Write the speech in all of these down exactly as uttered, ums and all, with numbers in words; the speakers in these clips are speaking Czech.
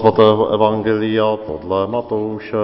svatého evangelia podle Matouše.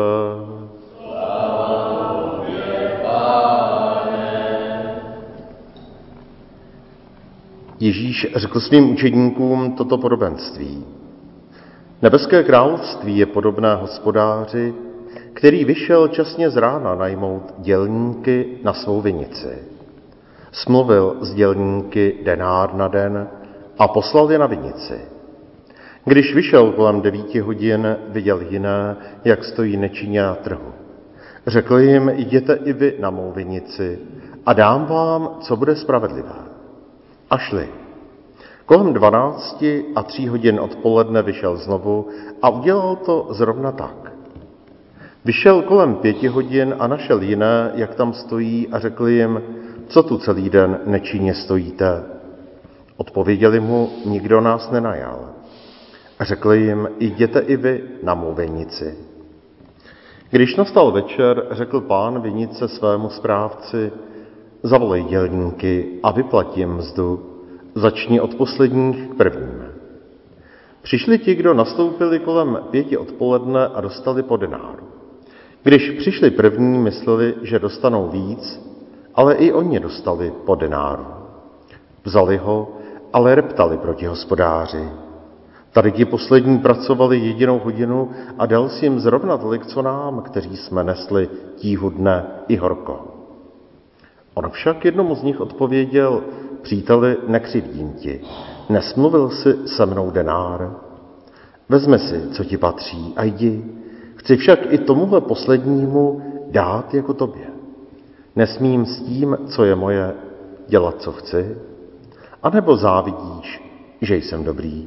Ježíš řekl svým učedníkům toto podobenství. Nebeské království je podobné hospodáři, který vyšel časně z rána najmout dělníky na svou vinici. Smluvil s dělníky denár na den a poslal je na vinici. Když vyšel kolem devíti hodin, viděl jiné, jak stojí nečinně na trhu. Řekl jim, jděte i vy na mou vinici a dám vám, co bude spravedlivé. A šli. Kolem dvanácti a tří hodin odpoledne vyšel znovu a udělal to zrovna tak. Vyšel kolem pěti hodin a našel jiné, jak tam stojí, a řekl jim, co tu celý den nečinně stojíte. Odpověděli mu, nikdo nás nenajal. A řekl jim, jděte i vy na mou vinici. Když nastal večer, řekl pán vinice svému správci, zavolej dělníky a vyplatím mzdu, začni od posledních k prvním. Přišli ti, kdo nastoupili kolem pěti odpoledne a dostali po denáru. Když přišli první, mysleli, že dostanou víc, ale i oni dostali po denáru. Vzali ho, ale reptali proti hospodáři. Tady ti poslední pracovali jedinou hodinu a dal si jim zrovna tolik, co nám, kteří jsme nesli tíhu dne i horko. On však jednomu z nich odpověděl, příteli, nekřivdím ti, nesmluvil si se mnou denár. Vezmi si, co ti patří, a jdi. Chci však i tomuhle poslednímu dát jako tobě. Nesmím s tím, co je moje, dělat, co chci? A nebo závidíš, že jsem dobrý?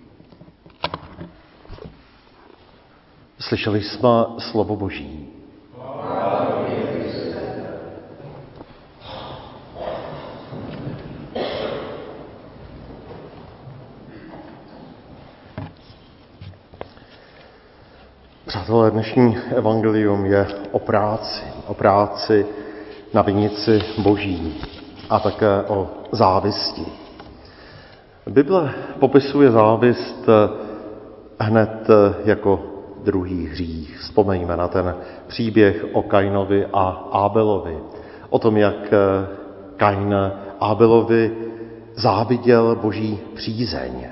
Slyšeli jsme slovo Boží. Přátelé, dnešní evangelium je o práci, o práci na vinici Boží a také o závisti. Bible popisuje závist hned jako druhý hřích. Vzpomeňme na ten příběh o Kainovi a Ábelovi. O tom, jak Kain Ábelovi záviděl Boží přízeň.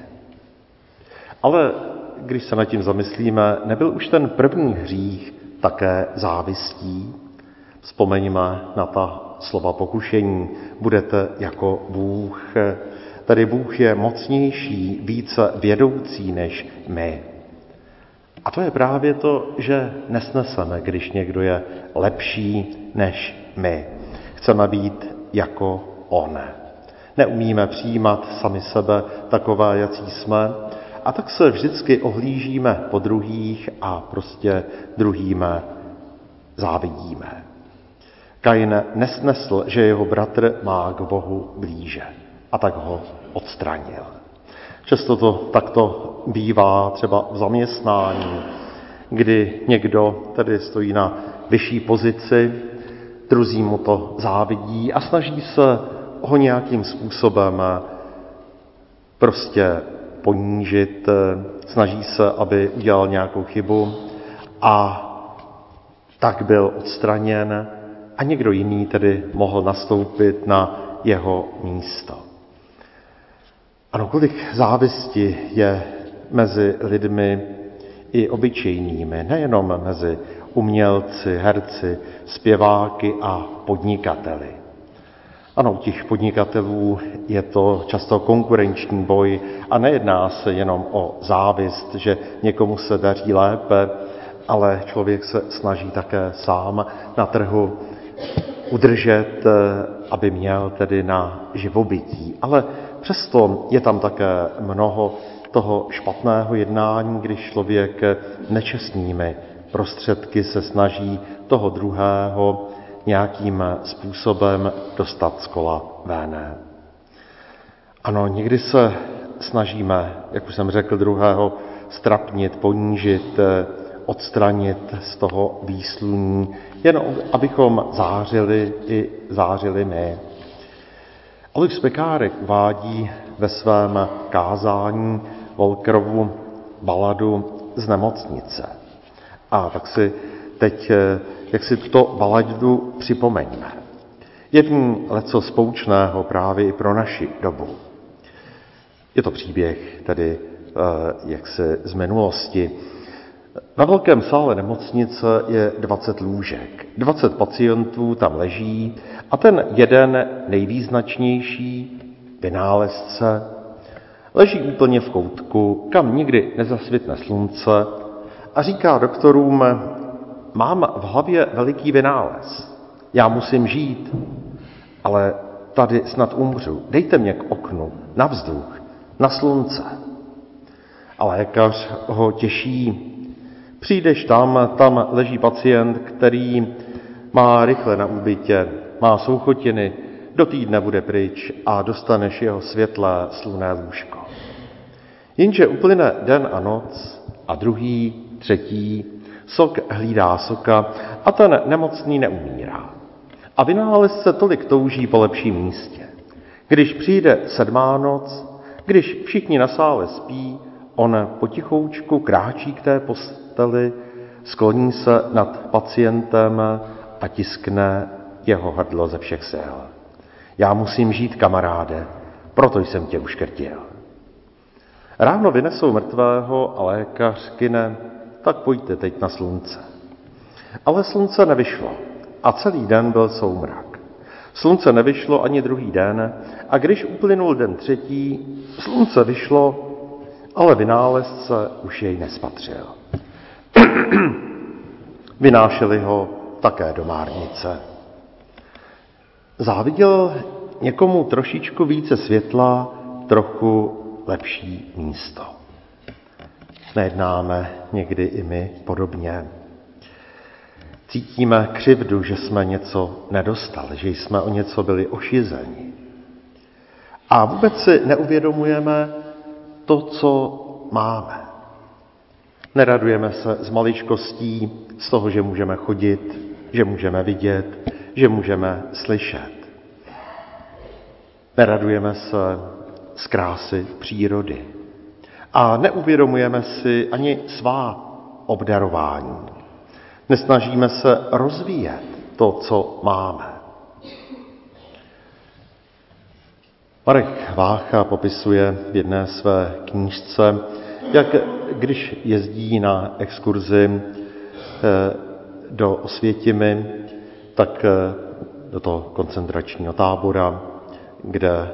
Ale když se nad tím zamyslíme, nebyl už ten první hřích také závistí? Vzpomeňme na ta slova pokušení. Budete jako Bůh. Tady Bůh je mocnější, více vědoucí než my. A to je právě to, že nesneseme, když někdo je lepší než my. Chceme být jako on. Neumíme přijímat sami sebe takové, jací jsme, a tak se vždycky ohlížíme po druhých a prostě druhým závidíme. Kain nesnesl, že jeho bratr má k Bohu blíže, a tak ho odstranil. Často to takto bývá třeba v zaměstnání, kdy někdo tedy stojí na vyšší pozici, druzí mu to závidí a snaží se ho nějakým způsobem prostě ponížit, snaží se, aby udělal nějakou chybu a tak byl odstraněn a někdo jiný tedy mohl nastoupit na jeho místo. Ano, kolik závisti je mezi lidmi i obyčejnými, nejenom mezi umělci, herci, zpěváky a podnikateli. Ano, u těch podnikatelů je to často konkurenční boj a nejedná se jenom o závist, že někomu se daří lépe, ale člověk se snaží také sám na trhu udržet, aby měl tedy na živobytí. Ale přesto je tam také mnoho toho špatného jednání, když člověk nečestnými prostředky se snaží toho druhého nějakým způsobem dostat z kola ven. Ano, někdy se snažíme, jak už jsem řekl, druhého strapnit, ponížit, odstranit z toho výsluní, jen abychom zářili i zářili my. Alois Pekárek uvádí ve svém kázání Volkerovu baladu z nemocnice. A tak si teď, jak si tuto baladu připomeňme. Je v ní leco spoučného právě i pro naši dobu. Je to příběh tedy jak se z minulosti. Na velkém sále nemocnice je dvacet lůžek. dvacet pacientů tam leží a ten jeden nejvýznačnější vynálezce leží úplně v koutku, kam nikdy nezasvitne slunce a říká doktorům: mám v hlavě veliký vynález, já musím žít, ale tady snad umřu, dejte mě k oknu, na vzduch, na slunce. A lékař ho těší: přijdeš tam, tam leží pacient, který má rychle na úbytě, má souchotiny, do týdne bude pryč a dostaneš jeho světlé slunné lůžko. Jenže uplyne den a noc a druhý, třetí, sok hlídá soka a ten nemocný neumírá. A vynálezce tolik touží po lepším místě. Když přijde sedmá noc, když všichni na sále spí, on potichoučku kráčí k té posteli, skloní se nad pacientem a tiskne jeho hrdlo ze všech sil. Já musím žít, kamaráde, proto jsem tě uškrtil. Ráno vynesou mrtvého a lékař kyne: tak pojďte teď na slunce. Ale slunce nevyšlo a celý den byl soumrak. Slunce nevyšlo ani druhý den a když uplynul den třetí, slunce vyšlo, ale vynálezce už jej nespatřil. Vynášeli ho také do márnice. Záviděl někomu trošičku více světla, trochu lepší místo. Nejednáme někdy i my podobně. Cítíme křivdu, že jsme něco nedostali, že jsme o něco byli ošizeni. A vůbec si neuvědomujeme to, co máme. Neradujeme se z maličkostí, z toho, že můžeme chodit, že můžeme vidět, že můžeme slyšet. Neradujeme se z krásy přírody. A neuvědomujeme si ani svá obdarování. Nesnažíme se rozvíjet to, co máme. Marek Vácha popisuje v jedné své knížce, jak když jezdí na exkurzi do Osvětimi, tak do toho koncentračního tábora, kde,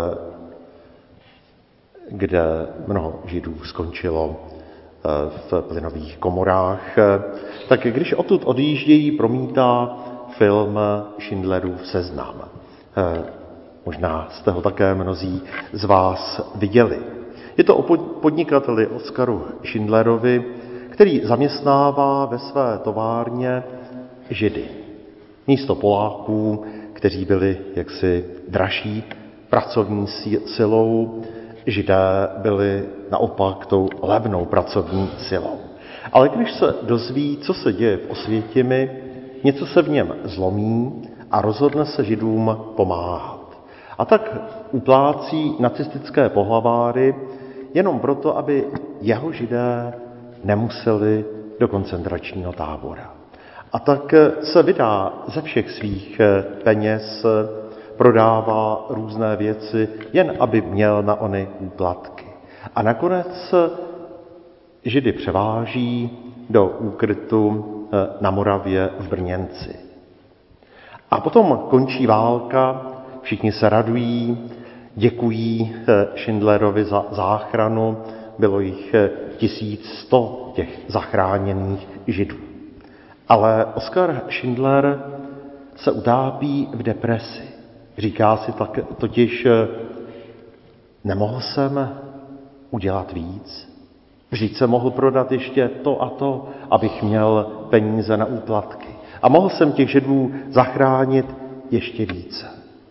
kde mnoho Židů skončilo v plynových komorách, tak když odtud odjíždějí, promítá film Schindlerův seznam. Možná jste ho také mnozí z vás viděli. Je to o podnikateli Oskaru Schindlerovi, který zaměstnává ve své továrně Židy. Místo Poláků, kteří byli jaksi dražší pracovní silou, Židé byli naopak tou levnou pracovní silou. Ale když se dozví, co se děje v Osvětimi, něco se v něm zlomí a rozhodne se Židům pomáhat. A tak uplácí nacistické pohlaváry jenom proto, aby jeho Židé nemuseli do koncentračního tábora. A tak se vydá ze všech svých peněz, prodává různé věci, jen aby měl na ony úplatky. A nakonec Židy převáží do úkrytu na Moravě v Brněnci. A potom končí válka, všichni se radují, děkují Schindlerovi za záchranu, bylo jich tisíc sto těch zachráněných Židů. Ale Oskar Schindler se utápí v depresi. Říká si tak, totiž, nemohl jsem udělat víc. Vždyť jsem mohl prodat ještě to a to, abych měl peníze na úplatky. A mohl jsem těch Židů zachránit ještě více.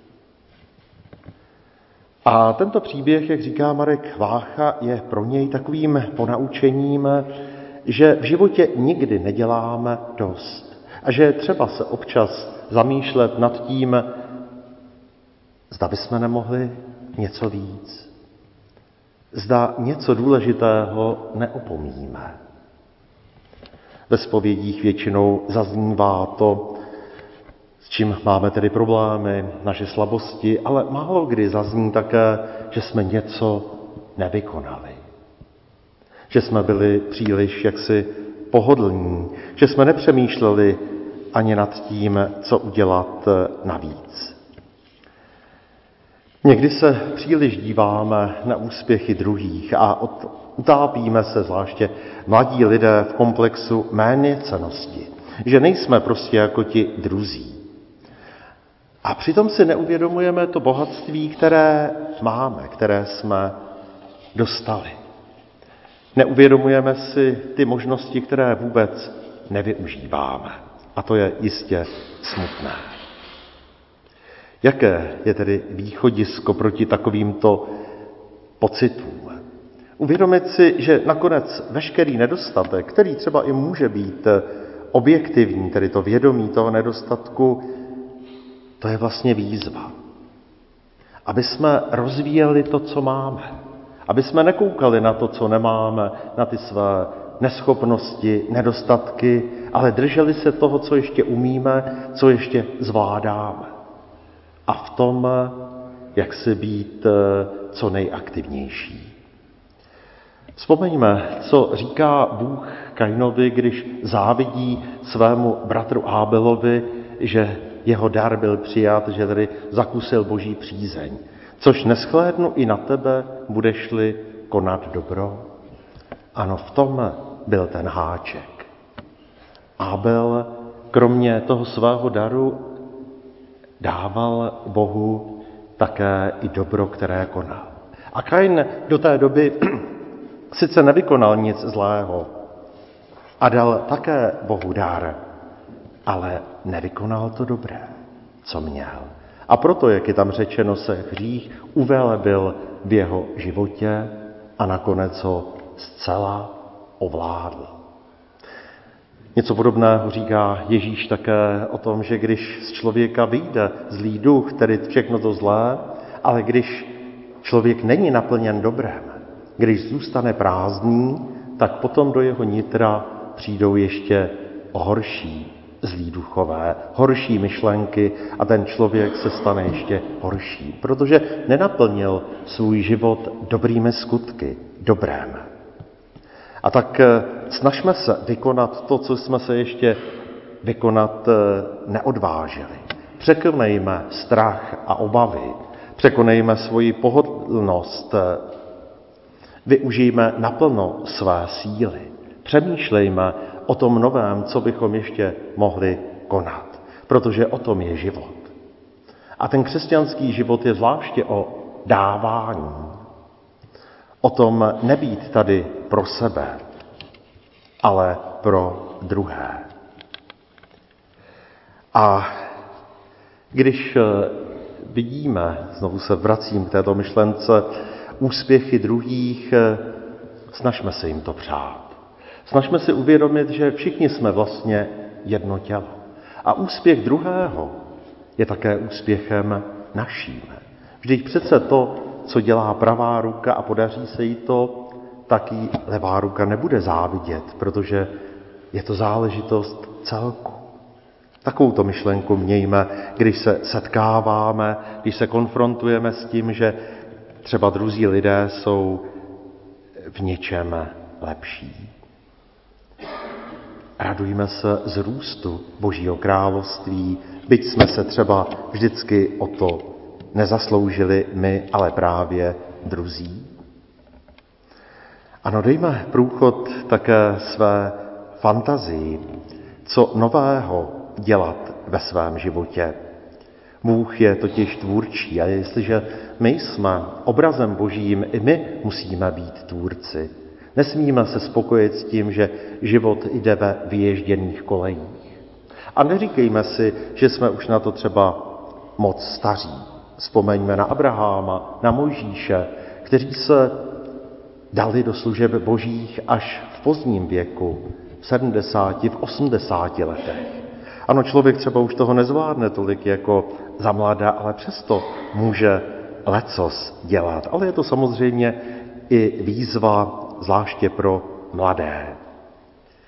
A tento příběh, jak říká Marek Vácha, je pro něj takovým ponaučením, že v životě nikdy neděláme dost. A že je třeba se občas zamýšlet nad tím, zda bychom nemohli něco víc. Zda něco důležitého neopomíme. Ve zpovědích většinou zaznívá to, s čím máme tedy problémy, naše slabosti, ale málo kdy zazní také, že jsme něco nevykonali. Že jsme byli příliš jaksi pohodlní, že jsme nepřemýšleli ani nad tím, co udělat navíc. Někdy se příliš díváme na úspěchy druhých a utápíme se, zvláště mladí lidé, v komplexu méněcennosti, že nejsme prostě jako ti druzí. A přitom si neuvědomujeme to bohatství, které máme, které jsme dostali. Neuvědomujeme si ty možnosti, které vůbec nevyužíváme. A to je jistě smutné. Jaké je tedy východisko proti takovýmto pocitům? Uvědomit si, že nakonec veškerý nedostatek, který třeba i může být objektivní, tedy to vědomí toho nedostatku, to je vlastně výzva. Aby jsme rozvíjeli to, co máme. Aby jsme nekoukali na to, co nemáme, na ty své neschopnosti, nedostatky, ale drželi se toho, co ještě umíme, co ještě zvládáme. A v tom, jak si být co nejaktivnější. Vzpomeňme, co říká Bůh Kainovi, když závidí svému bratru Ábelovi, že jeho dar byl přijat, že tedy zakusil boží přízeň. Což neschlédnu i na tebe, budeš-li konat dobro. Ano, v tom byl ten háček. Ábel kromě toho svého daru dával Bohu také i dobro, které konal. A Kain do té doby sice nevykonal nic zlého a dal také Bohu dar, ale nevykonal to dobré, co měl. A proto, jak je tam řečeno, se hřích uvelebil v jeho životě a nakonec ho zcela ovládl. Něco podobného říká Ježíš také o tom, že když z člověka vyjde zlý duch, tedy všechno to zlé, ale když člověk není naplněn dobrem, když zůstane prázdný, tak potom do jeho nitra přijdou ještě horší zlí duchové, horší myšlenky a ten člověk se stane ještě horší, protože nenaplnil svůj život dobrými skutky, dobrém. A tak snažme se vykonat to, co jsme se ještě vykonat neodvážili. Překonejme strach a obavy, překonejme svoji pohodlnost, využijme naplno své síly, přemýšlejme o tom novém, co bychom ještě mohli konat, protože o tom je život. A ten křesťanský život je zvláště o dávání, o tom nebýt tady pro sebe, ale pro druhé. A když vidíme, znovu se vracím k této myšlence, úspěchy druhých, snažme se jim to přát. Snažme si uvědomit, že všichni jsme vlastně jedno tělo. A úspěch druhého je také úspěchem naším. Vždyť přece to, co dělá pravá ruka a podaří se jí to, tak jí levá ruka nebude závidět, protože je to záležitost celku. Takovouto myšlenku mějme, když se setkáváme, když se konfrontujeme s tím, že třeba druzí lidé jsou v něčem lepší. Radujme se z růstu Božího království, byť jsme se třeba vždycky o to nezasloužili my, ale právě druzí. Ano, dejme průchod také své fantazii, co nového dělat ve svém životě. Bůh je totiž tvůrčí a jestliže my jsme obrazem Božím, i my musíme být tvůrci. Nesmíme se spokojit s tím, že život jde ve vyježděných kolejích. A neříkejme si, že jsme už na to třeba moc staří. Vzpomeňme na Abraháma, na Mojžíše, kteří se dali do služeb Božích až v pozdním věku, v sedmdesáti, v osmdesáti letech. Ano, člověk třeba už toho nezvládne tolik jako za mladá, ale přesto může lecos dělat. Ale je to samozřejmě i výzva zvláště pro mladé.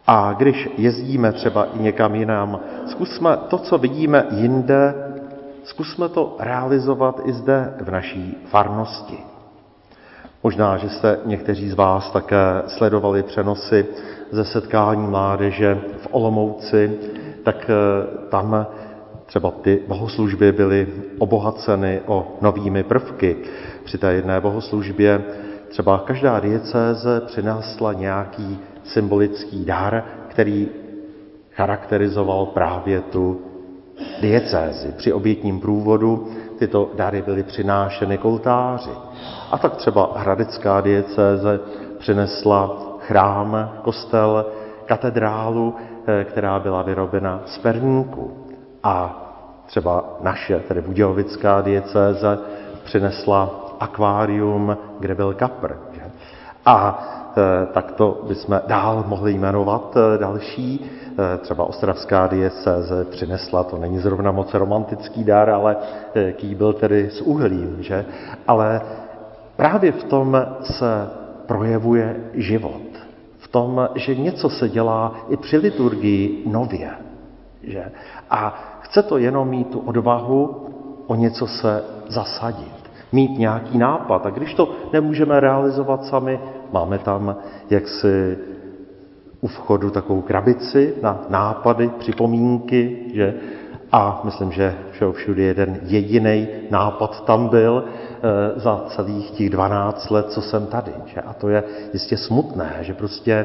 A když jezdíme třeba i někam jinam, zkusme to, co vidíme jinde, zkusme to realizovat i zde v naší farnosti. Možná, že jste někteří z vás také sledovali přenosy ze setkání mládeže v Olomouci, tak tam třeba ty bohoslužby byly obohaceny o novými prvky. Při té jedné bohoslužbě třeba každá diecéze přinesla nějaký symbolický dar, který charakterizoval právě tu diecézi. Při obětním průvodu tyto dary byly přinášeny k oltáři. A tak třeba hradecká diecéze přinesla chrám, kostel, katedrálu, která byla vyrobena z perníku. A třeba naše, tedy budějovická diecéze, přinesla akvárium, kde byl kapr. Že? A e, tak to bychom dál mohli jmenovat e, další. E, třeba ostravská diecéze přinesla, to není zrovna moc romantický dar, ale e, kýbl tedy s uhlím. Že? Ale právě v tom se projevuje život. V tom, že něco se dělá i při liturgii nově. Že? A chce to jenom mít tu odvahu o něco se zasadit, mít nějaký nápad. A když to nemůžeme realizovat sami, máme tam jaksi u vchodu takovou krabici na nápady, připomínky, že? A myslím, že všeho všude jeden jediný nápad tam byl e, za celých těch dvanáct let, co jsem tady. Že? A to je jistě smutné, že prostě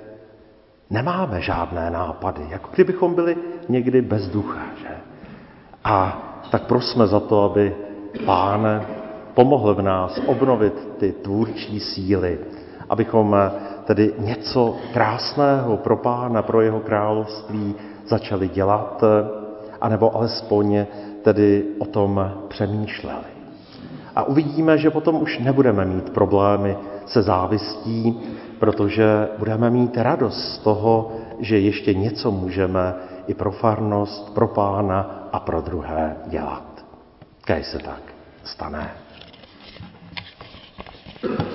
nemáme žádné nápady, jako kdybychom byli někdy bez ducha. Že? A tak prosme za to, aby Pán pomohl v nás obnovit ty tvůrčí síly, abychom tedy něco krásného pro Pána, pro jeho království začali dělat, anebo alespoň tedy o tom přemýšleli. A uvidíme, že potom už nebudeme mít problémy se závistí, protože budeme mít radost z toho, že ještě něco můžeme i pro farnost, pro Pána a pro druhé dělat. Kéž se tak stane.